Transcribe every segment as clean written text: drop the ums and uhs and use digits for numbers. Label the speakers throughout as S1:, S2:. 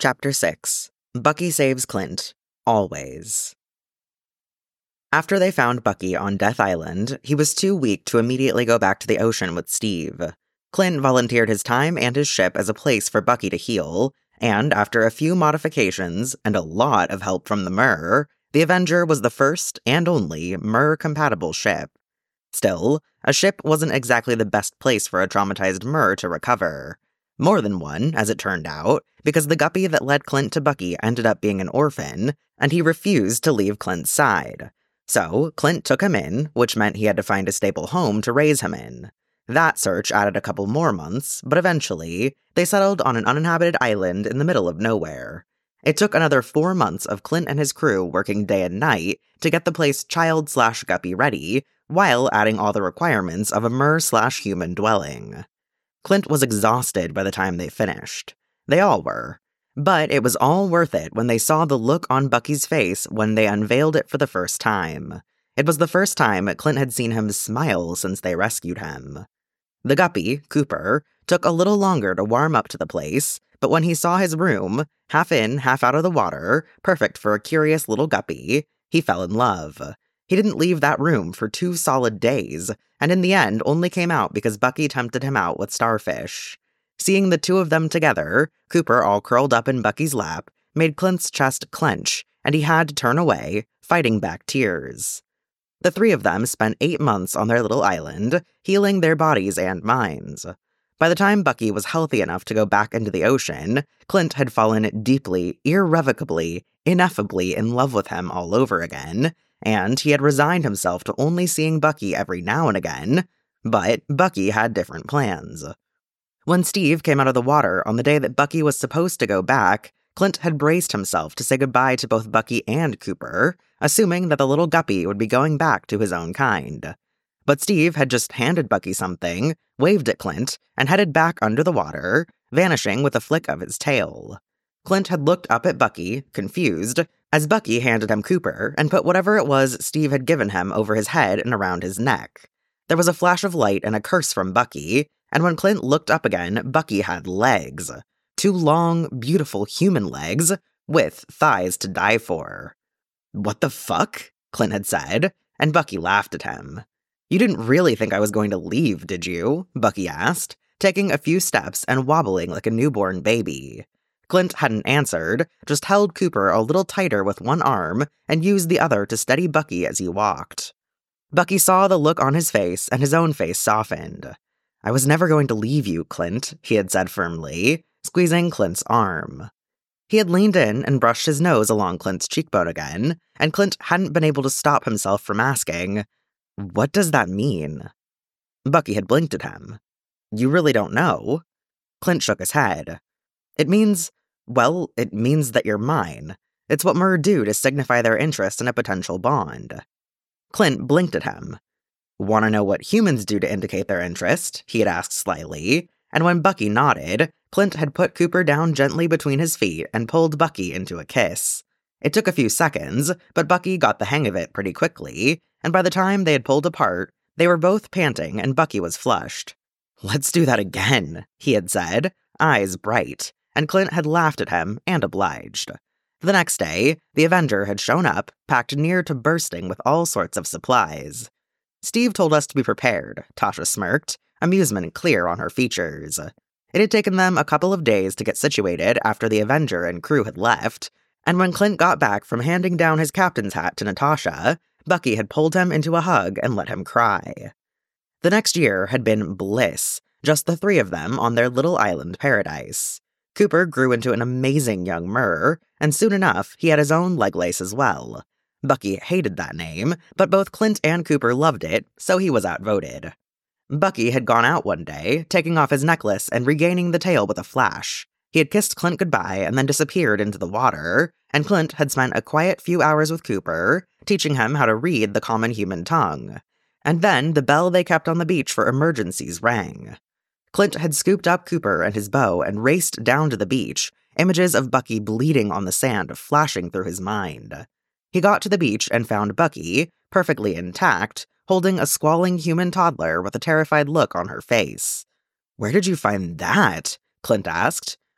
S1: Chapter 6. Bucky Saves Clint. Always. After they found Bucky on Death Island, he was too weak to immediately go back to the ocean with Steve. Clint volunteered his time and his ship as a place for Bucky to heal, and after a few modifications and a lot of help from the Mer, the Avenger was the first and only Mer-compatible ship. Still, a ship wasn't exactly the best place for a traumatized Mer to recover. More than one, as it turned out, because the guppy that led Clint to Bucky ended up being an orphan, and he refused to leave Clint's side. So, Clint took him in, which meant he had to find a stable home to raise him in. That search added a couple more months, but eventually, they settled on an uninhabited island in the middle of nowhere. It took another 4 months of Clint and his crew working day and night to get the place child/guppy ready, while adding all the requirements of a Mer/human dwelling. Clint was exhausted by the time they finished. They all were. But it was all worth it when they saw the look on Bucky's face when they unveiled it for the first time. It was the first time Clint had seen him smile since they rescued him. The guppy, Cooper, took a little longer to warm up to the place, but when he saw his room, half in, half out of the water, perfect for a curious little guppy, he fell in love. He didn't leave that room for 2 solid days, and in the end only came out because Bucky tempted him out with Starfish. Seeing the two of them together, Cooper all curled up in Bucky's lap, made Clint's chest clench, and he had to turn away, fighting back tears. The 3 of them spent 8 months on their little island, healing their bodies and minds. By the time Bucky was healthy enough to go back into the ocean, Clint had fallen deeply, irrevocably, ineffably in love with him all over again, and he had resigned himself to only seeing Bucky every now and again, but Bucky had different plans. When Steve came out of the water on the day that Bucky was supposed to go back, Clint had braced himself to say goodbye to both Bucky and Cooper, assuming that the little guppy would be going back to his own kind. But Steve had just handed Bucky something, waved at Clint, and headed back under the water, vanishing with a flick of his tail. Clint had looked up at Bucky, confused, as Bucky handed him Cooper and put whatever it was Steve had given him over his head and around his neck. There was a flash of light and a curse from Bucky, and when Clint looked up again, Bucky had legs. 2 long, beautiful human legs, with thighs to die for. "What the fuck?" Clint had said, and Bucky laughed at him. "You didn't really think I was going to leave, did you?" Bucky asked, taking a few steps and wobbling like a newborn baby. Clint hadn't answered, just held Cooper a little tighter with one arm and used the other to steady Bucky as he walked. Bucky saw the look on his face, and his own face softened. "I was never going to leave you, Clint," he had said firmly, squeezing Clint's arm. He had leaned in and brushed his nose along Clint's cheekbone again, and Clint hadn't been able to stop himself from asking, "What does that mean?" Bucky had blinked at him. "You really don't know?" Clint shook his head. It means that you're mine. It's what Mer do to signify their interest in a potential bond." Clint blinked at him. "Want to know what humans do to indicate their interest?" he had asked slyly, and when Bucky nodded, Clint had put Cooper down gently between his feet and pulled Bucky into a kiss. It took a few seconds, but Bucky got the hang of it pretty quickly, and by the time they had pulled apart, they were both panting and Bucky was flushed. "Let's do that again," he had said, eyes bright, and Clint had laughed at him and obliged. The next day, the Avenger had shown up, packed near to bursting with all sorts of supplies. "Steve told us to be prepared," Tasha smirked, amusement clear on her features. It had taken them a couple of days to get situated after the Avenger and crew had left, and when Clint got back from handing down his captain's hat to Natasha, Bucky had pulled him into a hug and let him cry. The next year had been bliss, just the 3 of them on their little island paradise. Cooper grew into an amazing young Mer, and soon enough, he had his own leg lace as well. Bucky hated that name, but both Clint and Cooper loved it, so he was outvoted. Bucky had gone out one day, taking off his necklace and regaining the tail with a flash. He had kissed Clint goodbye and then disappeared into the water, and Clint had spent a quiet few hours with Cooper, teaching him how to read the common human tongue. And then the bell they kept on the beach for emergencies rang. Clint had scooped up Cooper and his bow and raced down to the beach, images of Bucky bleeding on the sand flashing through his mind. He got to the beach and found Bucky, perfectly intact, holding a squalling human toddler with a terrified look on her face. "Where did you find that?" Clint asked.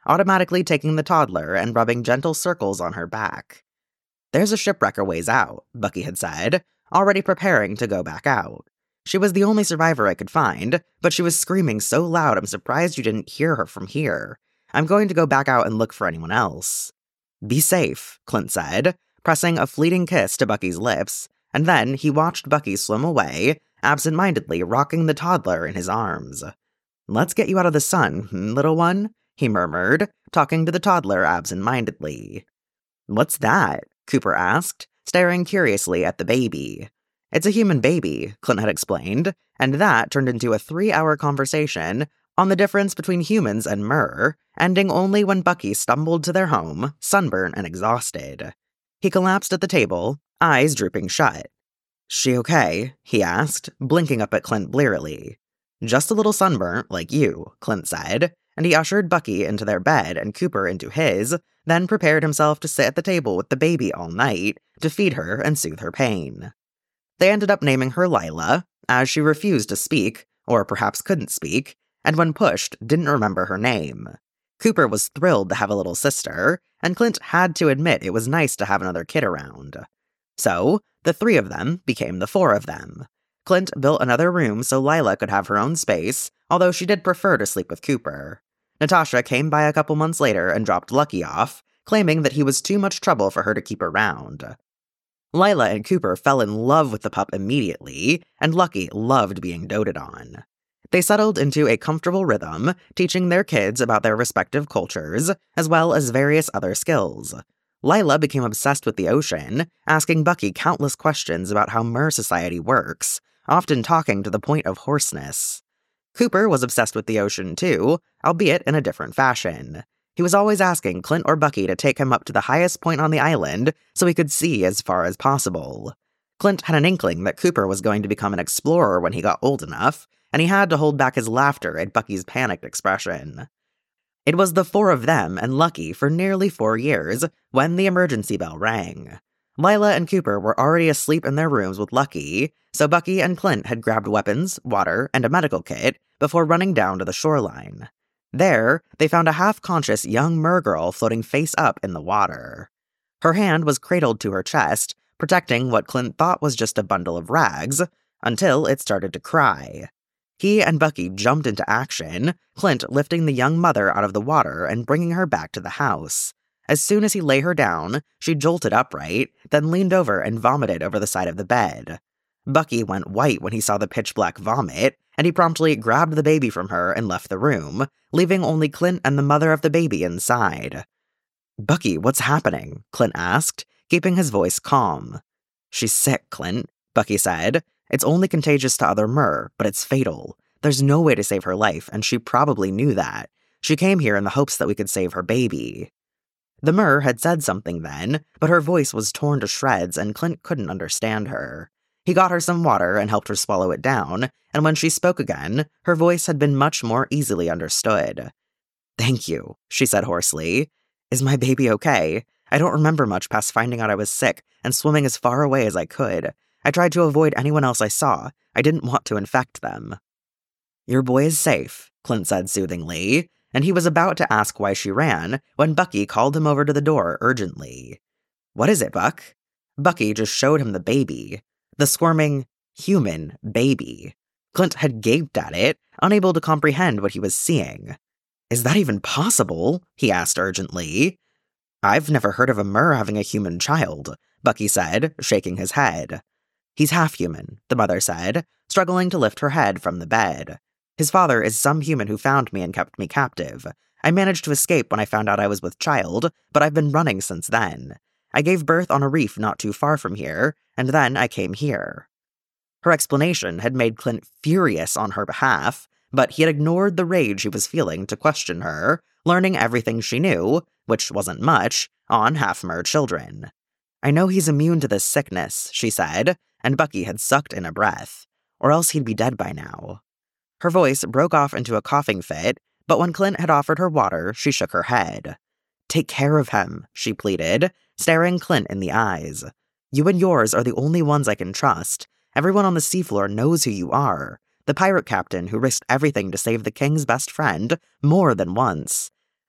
S1: automatically taking the toddler and rubbing gentle circles on her back. "There's a shipwreck a ways out," Bucky had said, already preparing to go back out. "She was the only survivor I could find, but she was screaming so loud I'm surprised you didn't hear her from here. I'm going to go back out and look for anyone else." "Be safe," Clint said, pressing a fleeting kiss to Bucky's lips, and then he watched Bucky swim away, absent-mindedly rocking the toddler in his arms. "Let's get you out of the sun, little one," he murmured, talking to the toddler absent-mindedly. "What's that?" Cooper asked, staring curiously at the baby. "It's a human baby," Clint had explained, and that turned into a 3-hour conversation on the difference between humans and Mer, ending only when Bucky stumbled to their home, sunburnt and exhausted. He collapsed at the table, eyes drooping shut. "She okay?" he asked, blinking up at Clint blearily. "Just a little sunburnt, like you," Clint said, and he ushered Bucky into their bed and Cooper into his, then prepared himself to sit at the table with the baby all night to feed her and soothe her pain. They ended up naming her Lila, as she refused to speak, or perhaps couldn't speak, and when pushed, didn't remember her name. Cooper was thrilled to have a little sister, and Clint had to admit it was nice to have another kid around. So, the 3 of them became the 4 of them. Clint built another room so Lila could have her own space, although she did prefer to sleep with Cooper. Natasha came by a couple months later and dropped Lucky off, claiming that he was too much trouble for her to keep around. Lila and Cooper fell in love with the pup immediately, and Lucky loved being doted on. They settled into a comfortable rhythm, teaching their kids about their respective cultures, as well as various other skills. Lila became obsessed with the ocean, asking Bucky countless questions about how Mer society works, often talking to the point of hoarseness. Cooper was obsessed with the ocean too, albeit in a different fashion. He was always asking Clint or Bucky to take him up to the highest point on the island so he could see as far as possible. Clint had an inkling that Cooper was going to become an explorer when he got old enough, and he had to hold back his laughter at Bucky's panicked expression. It was the 4 of them and Lucky for nearly 4 years when the emergency bell rang. Lila and Cooper were already asleep in their rooms with Lucky, so Bucky and Clint had grabbed weapons, water, and a medical kit before running down to the shoreline. There, they found a half-conscious young mergirl floating face up in the water. Her hand was cradled to her chest, protecting what Clint thought was just a bundle of rags, until it started to cry. He and Bucky jumped into action, Clint lifting the young mother out of the water and bringing her back to the house. As soon as he lay her down, she jolted upright, then leaned over and vomited over the side of the bed. Bucky went white when he saw the pitch-black vomit, and he promptly grabbed the baby from her and left the room, leaving only Clint and the mother of the baby inside. "Bucky, what's happening?" Clint asked, keeping his voice calm. "She's sick, Clint," Bucky said. "It's only contagious to other Mer, but it's fatal. There's no way to save her life, and she probably knew that. She came here in the hopes that we could save her baby." The Mer had said something then, but her voice was torn to shreds and Clint couldn't understand her. He got her some water and helped her swallow it down, and when she spoke again, her voice had been much more easily understood. "Thank you," she said hoarsely. "Is my baby okay? I don't remember much past finding out I was sick and swimming as far away as I could. I tried to avoid anyone else I saw. I didn't want to infect them." "Your boy is safe," Clint said soothingly, and he was about to ask why she ran when Bucky called him over to the door urgently. "What is it, Buck?" Bucky just showed him the baby. The squirming, human baby. Clint had gaped at it, unable to comprehend what he was seeing. "Is that even possible?" he asked urgently. "I've never heard of a Mer having a human child," Bucky said, shaking his head. "He's half-human," the mother said, struggling to lift her head from the bed. "His father is some human who found me and kept me captive. I managed to escape when I found out I was with child, but I've been running since then. I gave birth on a reef not too far from here, and then I came here." Her explanation had made Clint furious on her behalf, but he had ignored the rage he was feeling to question her, learning everything she knew, which wasn't much, on half-Mer children. "I know he's immune to this sickness," she said, and Bucky had sucked in a breath, "or else he'd be dead by now." Her voice broke off into a coughing fit, but when Clint had offered her water, she shook her head. "Take care of him," she pleaded, staring Clint in the eyes. "You and yours are the only ones I can trust. Everyone on the seafloor knows who you are. The pirate captain who risked everything to save the king's best friend more than once.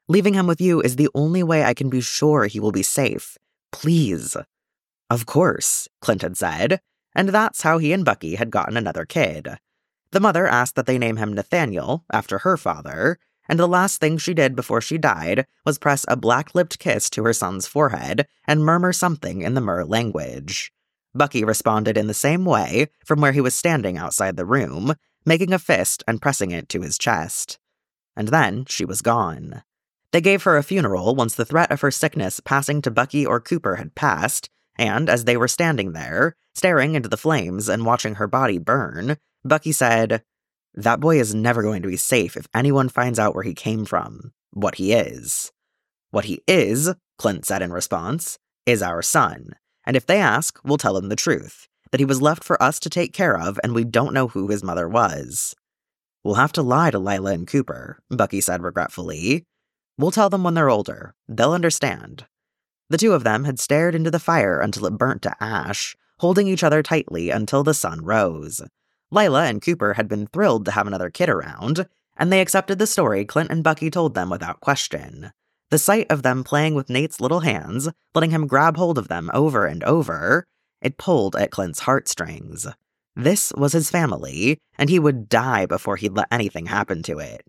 S1: Leaving him with you is the only way I can be sure he will be safe. Please." "Of course," Clint had said, and that's how he and Bucky had gotten another kid. The mother asked that they name him Nathaniel, after her father, and the last thing she did before she died was press a black-lipped kiss to her son's forehead and murmur something in the Mer language. Bucky responded in the same way from where he was standing outside the room, making a fist and pressing it to his chest. And then she was gone. They gave her a funeral once the threat of her sickness passing to Bucky or Cooper had passed, and as they were standing there, staring into the flames and watching her body burn, Bucky said, "That boy is never going to be safe if anyone finds out where he came from, what he is." "What he is," Clint said in response, "is our son. And if they ask, we'll tell them the truth, that he was left for us to take care of and we don't know who his mother was." "We'll have to lie to Lila and Cooper," Bucky said regretfully. "We'll tell them when they're older. They'll understand." The two of them had stared into the fire until it burnt to ash, holding each other tightly until the sun rose. Lila and Cooper had been thrilled to have another kid around, and they accepted the story Clint and Bucky told them without question. The sight of them playing with Nate's little hands, letting him grab hold of them over and over, it pulled at Clint's heartstrings. This was his family, and he would die before he'd let anything happen to it.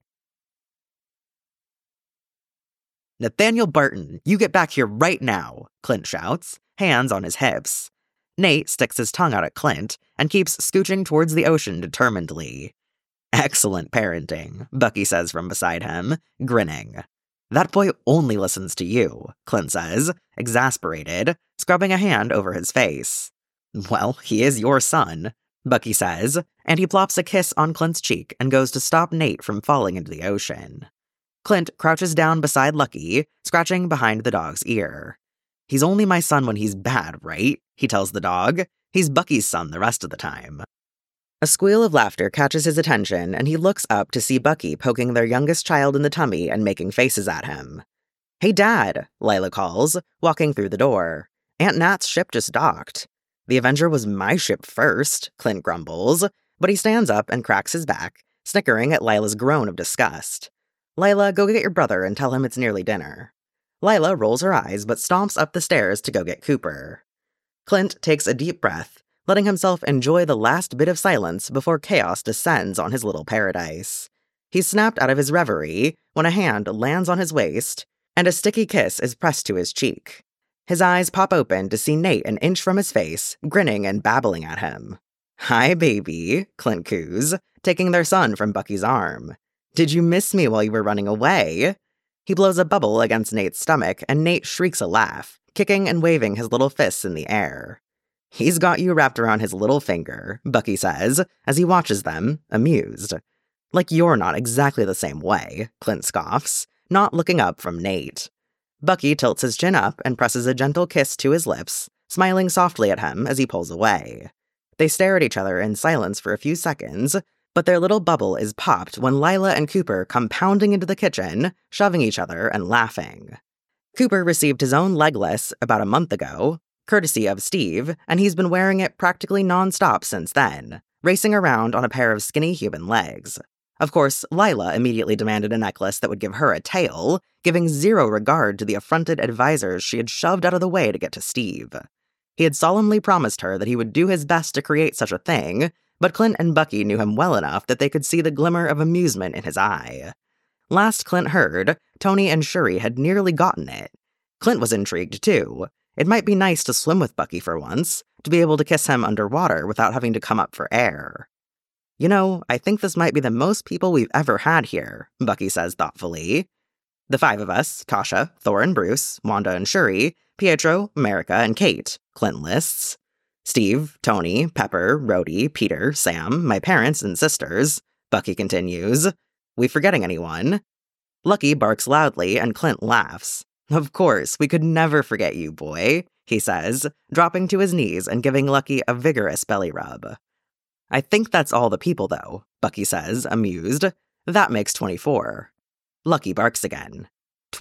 S1: "Nathaniel Barton, you get back here right now," Clint shouts, hands on his hips. Nate sticks his tongue out at Clint and keeps scooching towards the ocean determinedly. "Excellent parenting," Bucky says from beside him, grinning. "That boy only listens to you," Clint says, exasperated, scrubbing a hand over his face. "Well, he is your son," Bucky says, and he plops a kiss on Clint's cheek and goes to stop Nate from falling into the ocean. Clint crouches down beside Lucky, scratching behind the dog's ear. "He's only my son when he's bad, right?" he tells the dog. "He's Bucky's son the rest of the time." A squeal of laughter catches his attention, and he looks up to see Bucky poking their youngest child in the tummy and making faces at him. "Hey, Dad," Lila calls, walking through the door. "Aunt Nat's ship just docked." "The Avenger was my ship first," Clint grumbles, but he stands up and cracks his back, snickering at Lila's groan of disgust. "Lila, go get your brother and tell him it's nearly dinner." Lila rolls her eyes but stomps up the stairs to go get Cooper. Clint takes a deep breath, letting himself enjoy the last bit of silence before chaos descends on his little paradise. He's snapped out of his reverie when a hand lands on his waist, and a sticky kiss is pressed to his cheek. His eyes pop open to see Nate an inch from his face, grinning and babbling at him. "Hi, baby," Clint coos, taking their son from Bucky's arm. "Did you miss me while you were running away?" He blows a bubble against Nate's stomach, and Nate shrieks a laugh, kicking and waving his little fists in the air. "He's got you wrapped around his little finger," Bucky says, as he watches them, amused. "Like you're not exactly the same way," Clint scoffs, not looking up from Nate. Bucky tilts his chin up and presses a gentle kiss to his lips, smiling softly at him as he pulls away. They stare at each other in silence for a few seconds, but their little bubble is popped when Lila and Cooper come pounding into the kitchen, shoving each other and laughing. Cooper received his own legless about a month ago, courtesy of Steve, and he's been wearing it practically non-stop since then, racing around on a pair of skinny human legs. Of course, Lila immediately demanded a necklace that would give her a tail, giving zero regard to the affronted advisors she had shoved out of the way to get to Steve. He had solemnly promised her that he would do his best to create such a thing, but Clint and Bucky knew him well enough that they could see the glimmer of amusement in his eye. Last Clint heard, Tony and Shuri had nearly gotten it. Clint was intrigued, too. It might be nice to swim with Bucky for once, to be able to kiss him underwater without having to come up for air. "You know, I think this might be the most people we've ever had here," Bucky says thoughtfully. "The five of us, Tasha, Thor and Bruce, Wanda and Shuri, Pietro, America, and Kate," Clint lists. "Steve, Tony, Pepper, Rhodey, Peter, Sam, my parents and sisters," Bucky continues. "We forgetting anyone?" Lucky barks loudly and Clint laughs. "Of course, we could never forget you, boy," he says, dropping to his knees and giving Lucky a vigorous belly rub. "I think that's all the people, though," Bucky says, amused. "That makes 24. Lucky barks again.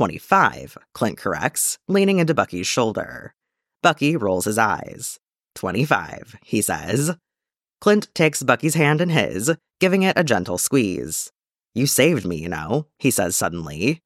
S1: 25, Clint corrects, leaning into Bucky's shoulder. Bucky rolls his eyes. 25, he says. Clint takes Bucky's hand in his, giving it a gentle squeeze. "You saved me, you know," he says suddenly.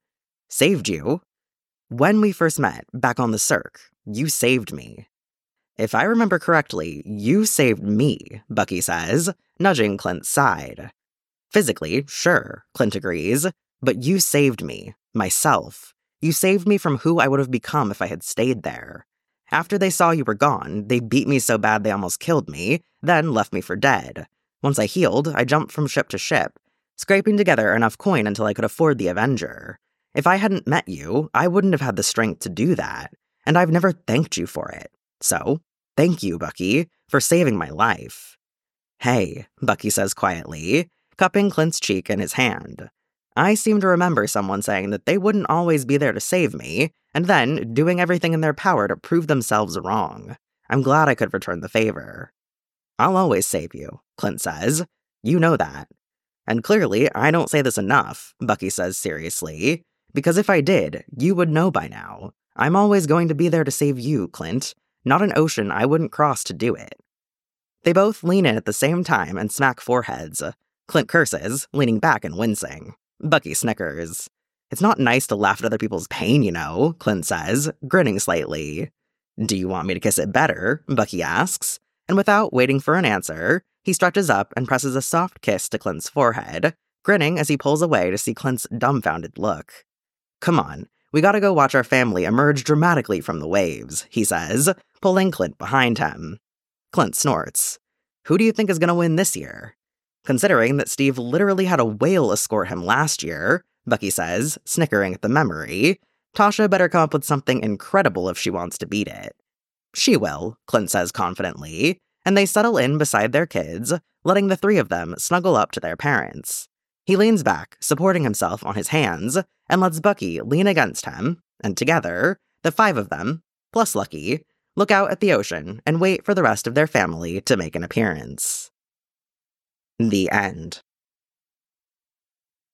S1: Saved you? When we first met, back on the Cirque, you saved me. If I remember correctly, you saved me, Bucky says, nudging Clint's side. Physically, sure, Clint agrees, but you saved me, myself. You saved me from who I would have become if I had stayed there. After they saw you were gone, they beat me so bad they almost killed me, then left me for dead. Once I healed, I jumped from ship to ship, scraping together enough coin until I could afford the Avenger. If I hadn't met you, I wouldn't have had the strength to do that, and I've never thanked you for it. So, thank you, Bucky, for saving my life. Hey, Bucky says quietly, cupping Clint's cheek in his hand. I seem to remember someone saying that they wouldn't always be there to save me, and then doing everything in their power to prove themselves wrong. I'm glad I could return the favor. I'll always save you, Clint says. You know that. And clearly, I don't say this enough, Bucky says seriously, because if I did, you would know by now. I'm always going to be there to save you, Clint, not an ocean I wouldn't cross to do it. They both lean in at the same time and smack foreheads. Clint curses, leaning back and wincing. Bucky snickers. It's not nice to laugh at other people's pain, you know, Clint says, grinning slightly. Do you want me to kiss it better? Bucky asks, and without waiting for an answer, he stretches up and presses a soft kiss to Clint's forehead, grinning as he pulls away to see Clint's dumbfounded look. Come on, we gotta go watch our family emerge dramatically from the waves, he says, pulling Clint behind him. Clint snorts. Who do you think is gonna win this year? Considering that Steve literally had a whale escort him last year, Bucky says, snickering at the memory, Tasha better come up with something incredible if she wants to beat it. She will, Clint says confidently, and they settle in beside their kids, letting the three of them snuggle up to their parents. He leans back, supporting himself on his hands, and lets Bucky lean against him, and together, the five of them, plus Lucky, look out at the ocean and wait for the rest of their family to make an appearance. The end.